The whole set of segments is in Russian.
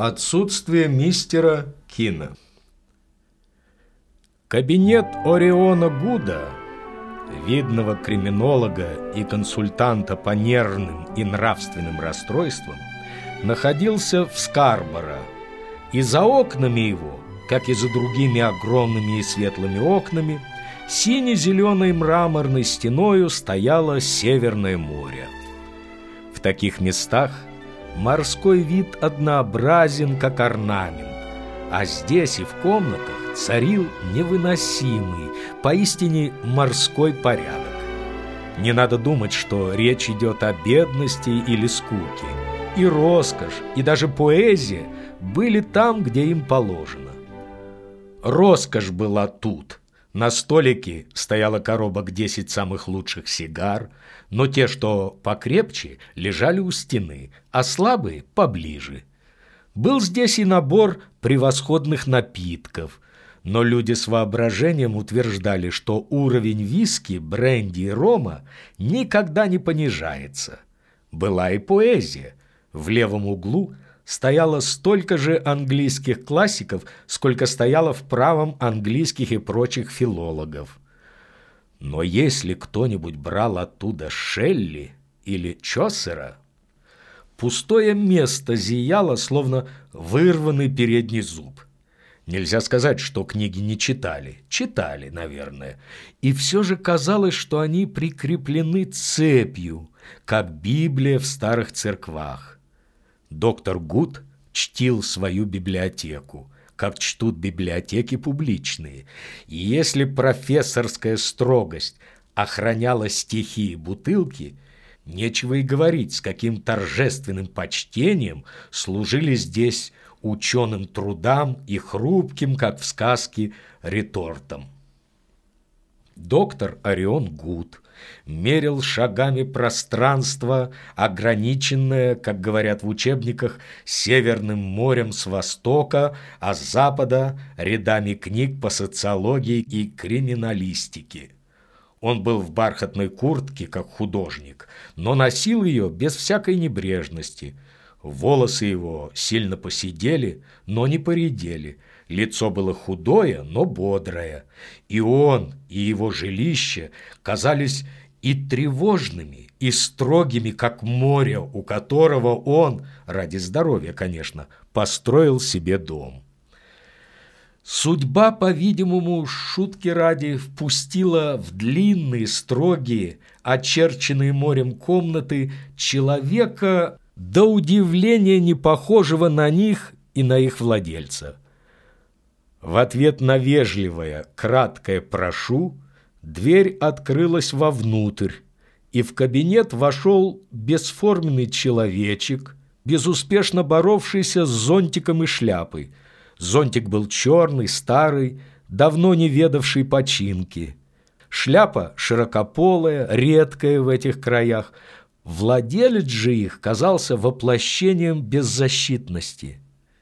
Отсутствие мистера Кина. Кабинет Ориона Гуда, видного криминолога и консультанта по нервным и нравственным расстройствам, находился в Скарборо, и за окнами его, как и за другими огромными и светлыми окнами, сине-зеленой мраморной стеною стояло Северное море. В таких местах морской вид однообразен, как орнамент, а здесь и в комнатах царил невыносимый, поистине морской порядок. Не надо думать, что речь идет о бедности или скуке. И роскошь, и даже поэзия были там, где им положено. Роскошь была тут. На столике стояла коробок 10 самых лучших сигар, но те, что покрепче, лежали у стены, а слабые – поближе. Был здесь и набор превосходных напитков, но люди с воображением утверждали, что уровень виски, бренди и рома никогда не понижается. Была и поэзия. В левом углу стояло столько же английских классиков, сколько стояло в правом английских и прочих филологов. Но если кто-нибудь брал оттуда Шелли или Чосера, пустое место зияло, словно вырванный передний зуб. Нельзя сказать, что книги не читали. Читали, наверное. И все же казалось, что они прикреплены цепью, как Библия в старых церквах. Доктор Гуд чтил свою библиотеку, как чтут библиотеки публичные. И если профессорская строгость охраняла стихи и бутылки, нечего и говорить, с каким торжественным почтением служили здесь ученым трудам и хрупким, как в сказке, ретортам. Доктор Орион Гуд мерил шагами пространство, ограниченное, как говорят в учебниках, Северным морем с востока, а с запада – рядами книг по социологии и криминалистике. Он был в бархатной куртке, как художник, но носил ее без всякой небрежности. Волосы его сильно поседели, но не поредели. Лицо было худое, но бодрое. И он, и его жилище казались и тревожными, и строгими, как море, у которого он, ради здоровья, конечно, построил себе дом. Судьба, по-видимому, шутки ради, впустила в длинные, строгие, очерченные морем комнаты человека, до удивления не похожего на них и на их владельца. В ответ на вежливое, краткое «прошу» дверь открылась вовнутрь, и в кабинет вошел бесформенный человечек, безуспешно боровшийся с зонтиком и шляпой. Зонтик был черный, старый, давно не ведавший починки. Шляпа широкополая, редкая в этих краях. Владелец же их казался воплощением беззащитности.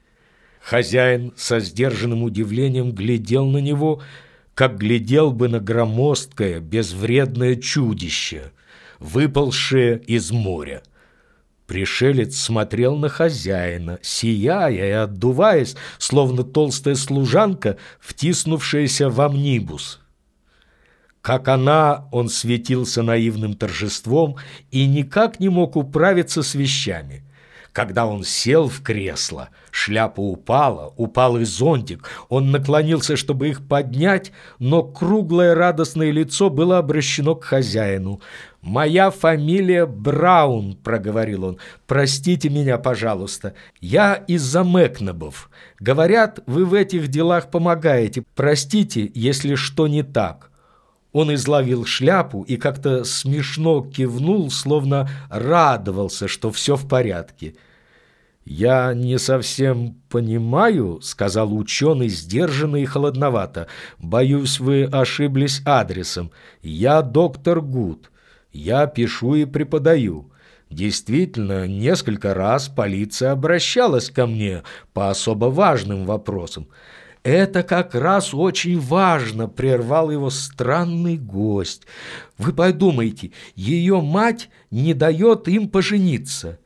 Хозяин со сдержанным удивлением глядел на него, как глядел бы на громоздкое, безвредное чудище, выползшее из моря. Пришелец смотрел на хозяина, сияя и отдуваясь, словно толстая служанка, втиснувшаяся в амнибус. Как она, он светился наивным торжеством и никак не мог управиться с вещами. Когда он сел в кресло, шляпа упала, упал и зонтик. Он наклонился, чтобы их поднять, но круглое радостное лицо было обращено к хозяину. «Моя фамилия Браун», — проговорил он. «Простите меня, пожалуйста. Я из-за Мэкнабов. Говорят, вы в этих делах помогаете. Простите, если что не так». Он изловил шляпу и как-то смешно кивнул, словно радовался, что все в порядке. «Я не совсем понимаю», — сказал ученый сдержанно и холодновато. «Боюсь, вы ошиблись адресом. Я доктор Гуд. Я пишу и преподаю. Действительно, несколько раз полиция обращалась ко мне по особо важным вопросам». «Это как раз очень важно», — прервал его странный гость. «Вы подумайте, ее мать не дает им пожениться.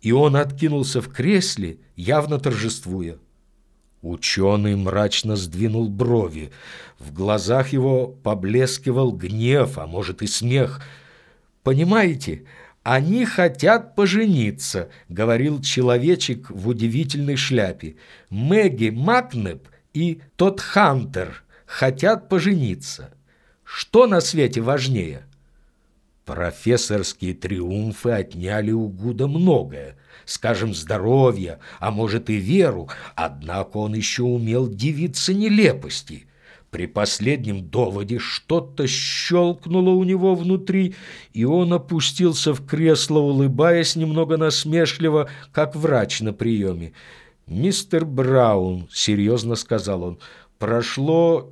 и он откинулся в кресле, явно торжествуя. Ученый мрачно сдвинул брови. В глазах его поблескивал гнев, а может и смех. «Понимаете, они хотят пожениться», — говорил человечек в удивительной шляпе. «Мэгги Макнеб и тот Хантер хотят пожениться. Что на свете важнее?» Профессорские триумфы отняли у Гуда многое, скажем, здоровье, а может и веру, однако он еще умел дивиться нелепости. При последнем доводе что-то щелкнуло у него внутри, и он опустился в кресло, улыбаясь немного насмешливо, как врач на приеме. «Мистер Браун», — серьезно сказал он, — «прошло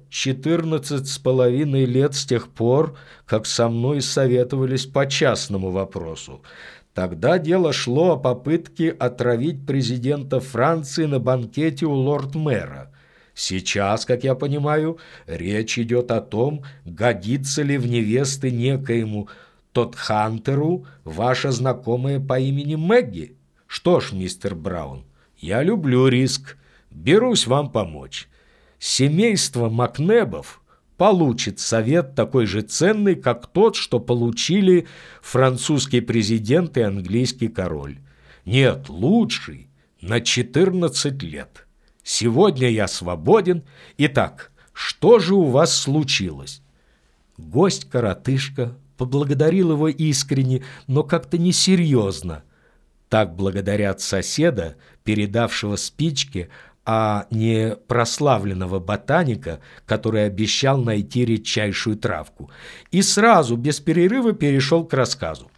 14,5 лет с тех пор, как со мной советовались по частному вопросу. Тогда дело шло о попытке отравить президента Франции на банкете у лорд-мэра. Сейчас, как я понимаю, речь идет о том, годится ли в невесты некоему Тодхантеру ваша знакомая по имени Мэгги. Что ж, мистер Браун, я люблю риск, берусь вам помочь. Семейство Макнебов получит совет такой же ценный, как тот, что получили французский президент и английский король. Нет, лучший на 14 лет. Сегодня я свободен. Итак, что же у вас случилось?» Гость-коротышка поблагодарил его искренне, но как-то несерьезно. Так благодарят соседа, передавшего спички, а не прославленного ботаника, который обещал найти редчайшую травку. И сразу, без перерыва, перешел к рассказу.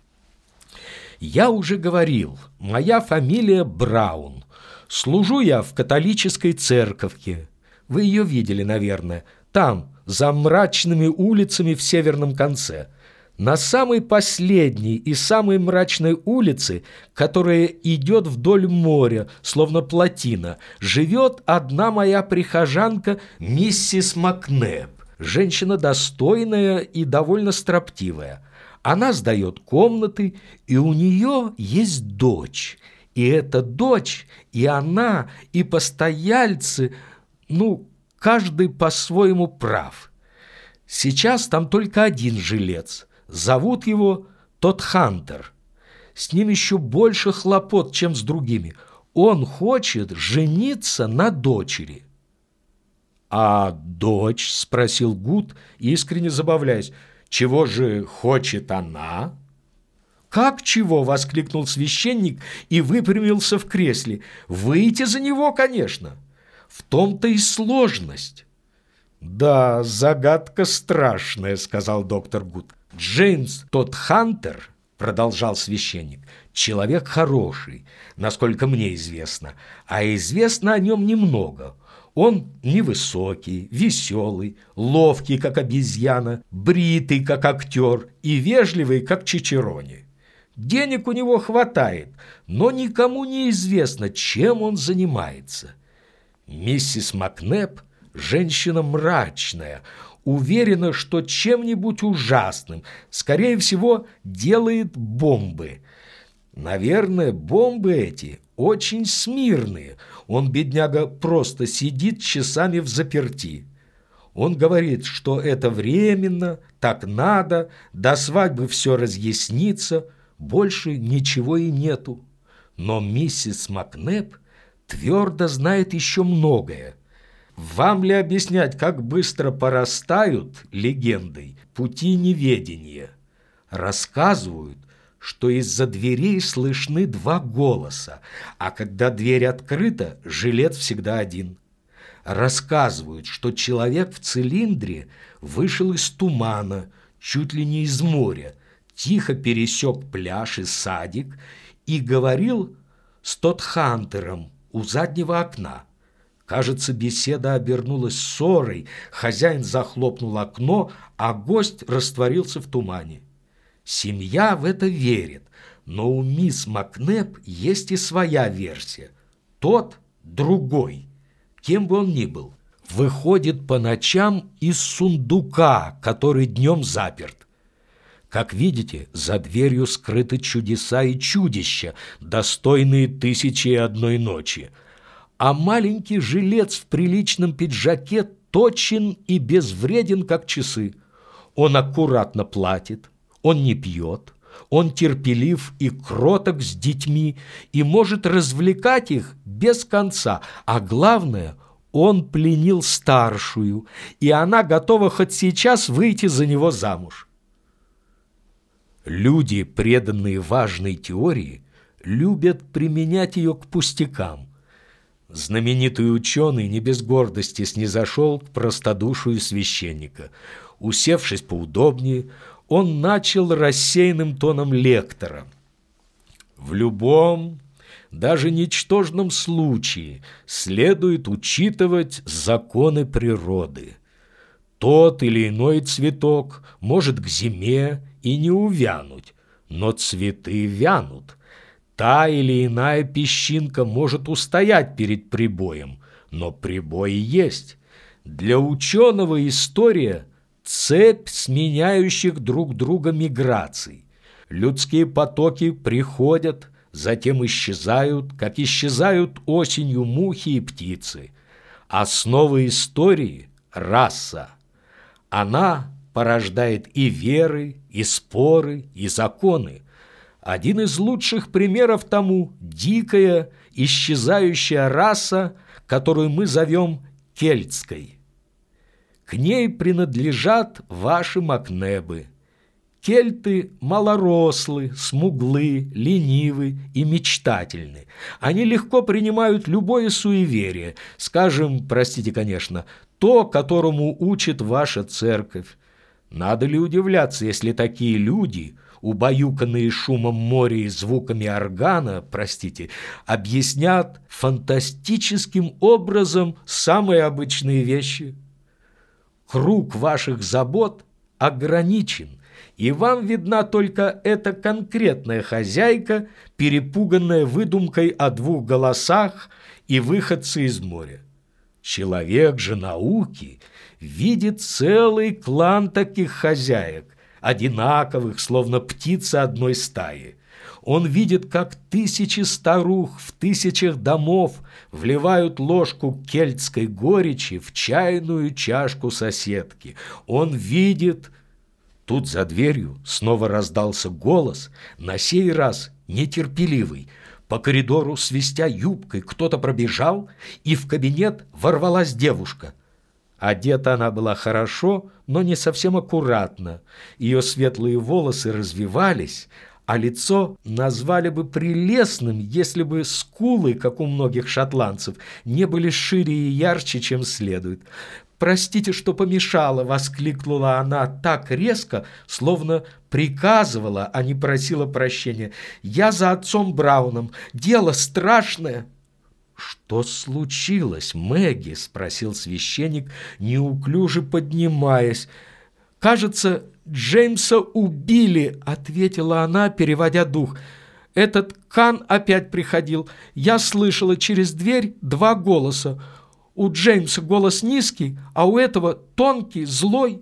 «Я уже говорил, моя фамилия Браун. Служу я в католической церковке. Вы ее видели, наверное. Там, за мрачными улицами в северном конце. На самой последней и самой мрачной улице, которая идет вдоль моря, словно плотина, живет одна моя прихожанка, миссис Макнеб, женщина достойная и довольно строптивая. Она сдает комнаты, и у нее есть дочь. И эта дочь, и она, и постояльцы, каждый по-своему прав. Сейчас там только один жилец. Зовут его Тодхантер. С ним еще больше хлопот, чем с другими. Он хочет жениться на дочери». «А дочь?» – спросил Гуд, искренне забавляясь. «Чего же хочет она?» «Как чего?» – воскликнул священник и выпрямился в кресле. «Выйти за него, конечно. В том-то и сложность». «Да, загадка страшная», – сказал доктор Гуд. «Джеймс Тодхантер, — продолжал священник, — человек хороший, насколько мне известно, а известно о нем немного. Он невысокий, веселый, ловкий, как обезьяна, бритый, как актер, и вежливый, как чичерони. Денег у него хватает, но никому не известно, чем он занимается. Миссис Макнеб – женщина мрачная, уверена, что чем-нибудь ужасным, скорее всего, делает бомбы. Наверное, бомбы эти очень смирные. Он, бедняга, просто сидит часами взаперти. Он говорит, что это временно, так надо, до свадьбы все разъяснится, больше ничего и нету. Но миссис Макнеб твердо знает еще многое. Вам ли объяснять, как быстро порастают легендой пути неведения? Рассказывают, что из-за дверей слышны два голоса, а когда дверь открыта, жилец всегда один. Рассказывают, что человек в цилиндре вышел из тумана, чуть ли не из моря, тихо пересек пляж и садик и говорил с Тодхантером у заднего окна. Кажется, беседа обернулась ссорой, хозяин захлопнул окно, а гость растворился в тумане. Семья в это верит, но у мисс Макнеб есть и своя версия. Тот другой, кем бы он ни был, выходит по ночам из сундука, который днем заперт. Как видите, за дверью скрыты чудеса и чудища, достойные 1001 ночи. А маленький жилец в приличном пиджаке точен и безвреден, как часы. Он аккуратно платит, он не пьет, он терпелив и кроток с детьми и может развлекать их без конца, а главное, он пленил старшую, и она готова хоть сейчас выйти за него замуж. Люди, преданные важной теории, любят применять ее к пустякам. Знаменитый ученый не без гордости снизошел к простодушию священника. Усевшись поудобнее, он начал рассеянным тоном лектора. В любом, даже ничтожном случае следует учитывать законы природы. Тот или иной цветок может к зиме и не увянуть, но цветы вянут. Та или иная песчинка может устоять перед прибоем, но прибой есть. Для ученого история – цепь сменяющих друг друга миграций. Людские потоки приходят, затем исчезают, как исчезают осенью мухи и птицы. Основа истории – раса. Она порождает и веры, и споры, и законы. Один из лучших примеров тому – дикая, исчезающая раса, которую мы зовем кельтской. К ней принадлежат ваши Макнебы. Кельты малорослы, смуглы, ленивы и мечтательны. Они легко принимают любое суеверие, скажем, простите, конечно, то, которому учит ваша церковь. Надо ли удивляться, если такие люди, убаюканные шумом моря и звуками органа, простите, объяснят фантастическим образом самые обычные вещи? Круг ваших забот ограничен, и вам видна только эта конкретная хозяйка, перепуганная выдумкой о двух голосах и выходцы из моря. Человек же науки видит целый клан таких хозяек, одинаковых, словно птицы одной стаи. Он видит, как тысячи старух в тысячах домов вливают ложку кельтской горечи в чайную чашку соседки. Он видит... Тут за дверью снова раздался голос, на сей раз нетерпеливый. По коридору, свистя юбкой, кто-то пробежал, и в кабинет ворвалась девушка. Одета она была хорошо, но не совсем аккуратно. Ее светлые волосы развивались, а лицо назвали бы прелестным, если бы скулы, как у многих шотландцев, не были шире и ярче, чем следует. «Простите, что помешала!» — воскликнула она так резко, словно приказывала, а не просила прощения. «Я за отцом Брауном. Дело страшное!» «Что случилось, Мэгги?» — спросил священник, неуклюже поднимаясь. «Кажется, Джеймса убили», — ответила она, переводя дух. «Этот Кан опять приходил. Я слышала через дверь 2 голоса. У Джеймса голос низкий, а у этого тонкий, злой».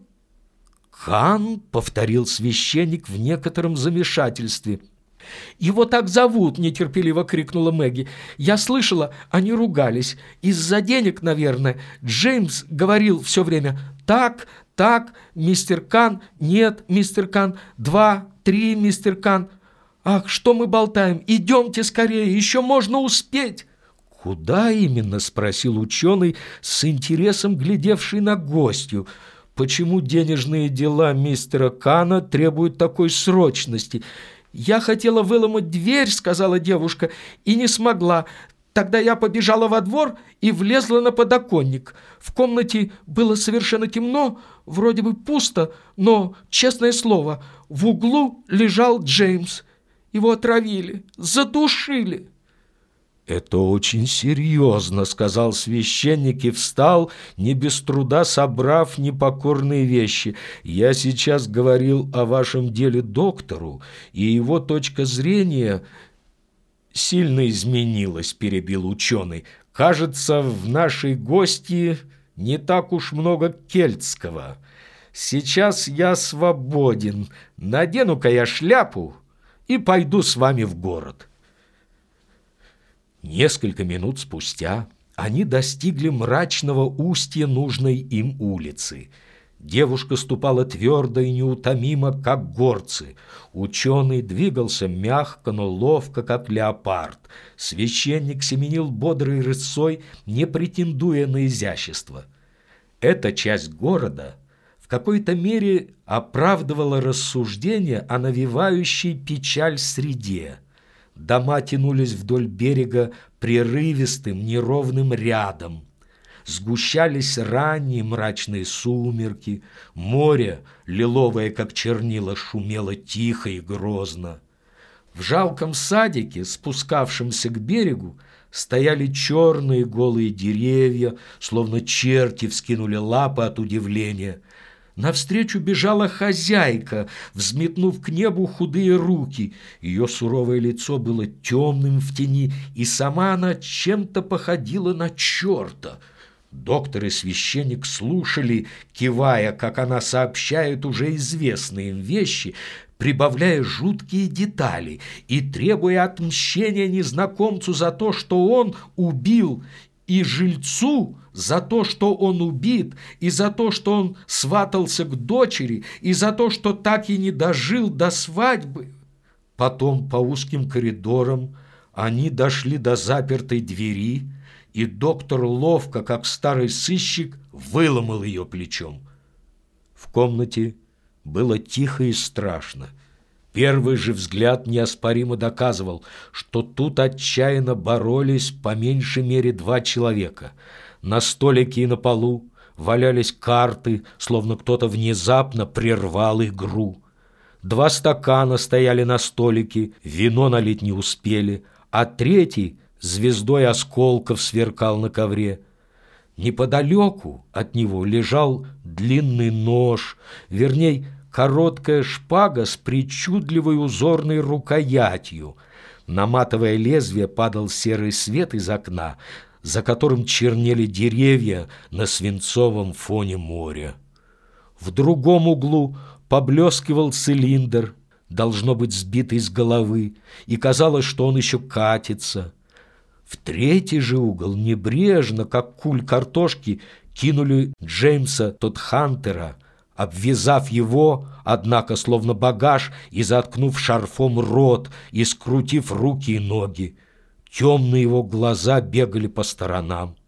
«Кан?» — повторил священник в некотором замешательстве. «Его так зовут!» — нетерпеливо крикнула Мэгги. «Я слышала, они ругались. Из-за денег, наверное. Джеймс говорил все время: так, так, мистер Кан, нет, мистер Кан, 2, 3, мистер Кан. Ах, что мы болтаем? Идемте скорее, еще можно успеть!» «Куда именно?» — спросил ученый, с интересом глядевший на гостью. «Почему денежные дела мистера Кана требуют такой срочности?» «Я хотела выломать дверь», — сказала девушка, — «и не смогла. Тогда я побежала во двор и влезла на подоконник. В комнате было совершенно темно, вроде бы пусто, но, честное слово, в углу лежал Джеймс. Его отравили, задушили». «Это очень серьезно», — сказал священник и встал, не без труда собрав непокорные вещи. «Я сейчас говорил о вашем деле доктору, и его точка зрения сильно изменилась», — перебил ученый. «Кажется, в нашей гости не так уж много кельтского. Сейчас я свободен. Надену-ка я шляпу и пойду с вами в город». Несколько минут спустя они достигли мрачного устья нужной им улицы. Девушка ступала твердо и неутомимо, как горцы. Ученый двигался мягко, но ловко, как леопард. Священник семенил бодрой рысцой, не претендуя на изящество. Эта часть города в какой-то мере оправдывала рассуждения о навевающей печаль среде. Дома тянулись вдоль берега прерывистым, неровным рядом. Сгущались ранние мрачные сумерки, море, лиловое, как чернила, шумело тихо и грозно. В жалком садике, спускавшемся к берегу, стояли черные голые деревья, словно черти вскинули лапы от удивления. Навстречу бежала хозяйка, взметнув к небу худые руки. Ее суровое лицо было темным в тени, и сама она чем-то походила на черта. Доктор и священник слушали, кивая, как она сообщает уже известные им вещи, прибавляя жуткие детали и требуя отмщения незнакомцу за то, что он убил, и жильцу за то, что он убит, и за то, что он сватался к дочери, и за то, что так и не дожил до свадьбы. Потом по узким коридорам они дошли до запертой двери, и доктор ловко, как старый сыщик, выломал ее плечом. В комнате было тихо и страшно. Первый же взгляд неоспоримо доказывал, что тут отчаянно боролись по меньшей мере 2 человека. На столике и на полу валялись карты, словно кто-то внезапно прервал игру. 2 стакана стояли на столике, вино налить не успели, а третий звездой осколков сверкал на ковре. Неподалеку от него лежал длинный нож, вернее, короткая шпага с причудливой узорной рукоятью. На матовое лезвие падал серый свет из окна, за которым чернели деревья на свинцовом фоне моря. В другом углу поблескивал цилиндр, должно быть сбитый с головы, и казалось, что он еще катится. В третий же угол небрежно, как куль картошки, кинули Джеймса Тодхантера, обвязав его, однако, словно багаж, и заткнув шарфом рот, и скрутив руки и ноги. Темные его глаза бегали по сторонам.